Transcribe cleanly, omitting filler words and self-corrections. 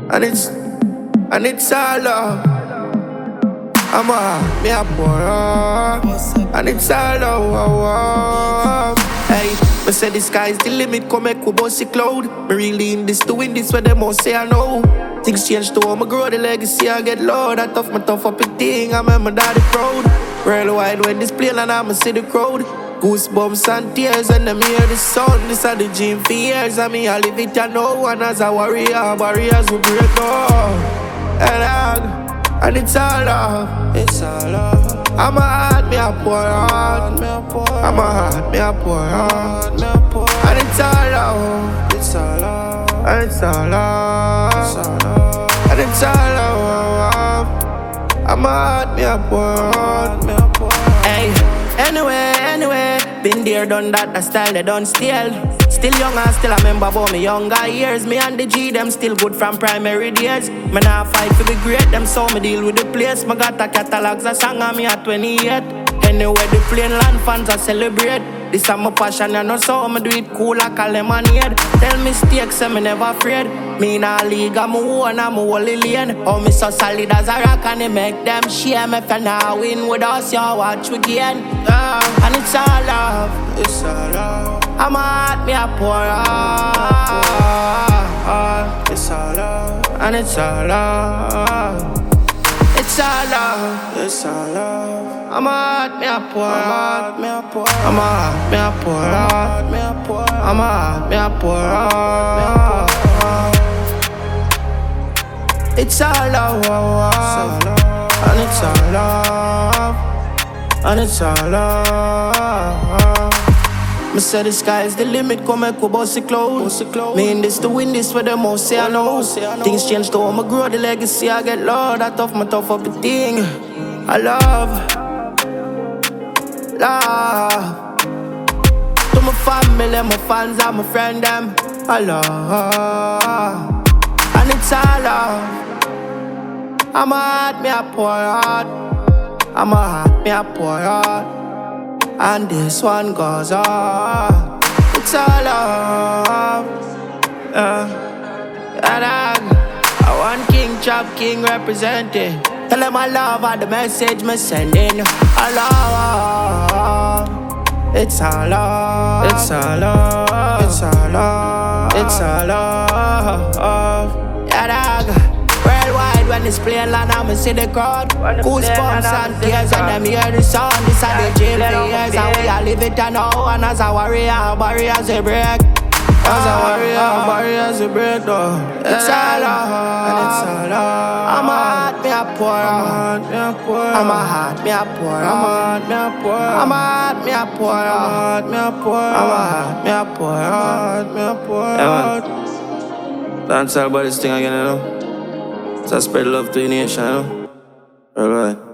and it's all love. I'm a me a pour up, and it's all love. Hey, me say the sky's the limit, come make we bust the cloud. Me really in this, doing this where them all say I know. Things change too, I'ma grow the legacy, I get low. That tough, my tough up a thing, I make my daddy proud. Worldwide when this plane and I'ma see the crowd. Goosebumps and tears when them hear the sound. This are the dream for years, I mean I live it, I know. And as a warrior, barriers will break all. And it's all love, it's all love. I'm a heart, me a pour out. I'm a heart, me a pour out. And it's all love, it's all love. And it's all love, and it's all love. I'm a heart, me a pour out. Hey, anyway, been there, done that, the style they done steal. Still young and still I remember about me younger years. Me and the G, them still good from primary days. Me now fight for the great, them saw me deal with the place. Me got a catalogs a song on me at 28. Anyway, the plain land fans I celebrate. This is my passion, you know, so me do it cool like a lemonade. Tell mistakes, I'm never afraid. Me in a league, I'm a one, I'm a holy lane. Oh, me so solid as a rock and it make them shame. If you now win with us, you watch we gain. And it's all love, it's all love. I'm a heart, me a pour out. It's all love, and it's all love. It's all love, it's all love. I'm a heart, me a pour out. I'm a heart, me a pour out. I'm a heart, me a pour out. It's all love, and it's all love, and it's all love. Me say the sky's the limit, come make we bust the cloud. Me in this to win this, where them all say I know. Things change to I'ma grow the legacy, I get low. That tough, my tough up the thing. I love. To my family, my fans and my friend them. I love. And it's all love. I'm a heart, me a pour out. I'm a heart, me a pour out. And this one goes on. It's all love. I want King Chop King representing. Tell them I love all the message me sending. I love. It's all love. It's all love. It's all love. It's all love. Yeah, dog. Worldwide when it's playing land, I'ma see the crowd. Goosebumps and tears and them hear the sound. This are the dream for years and we all live it and now. And as a warrior, barriers we break. As a warrior, barriers we break though. It's all love, and it's all love. I'm a heart, me a pour out. I'm a heart, me a pour out. I'm a heart, me a pour out. I'm a heart, me a pour out. Yeah, man. Dance about this thing again, you know. So spread love to the nation, you know. Alright.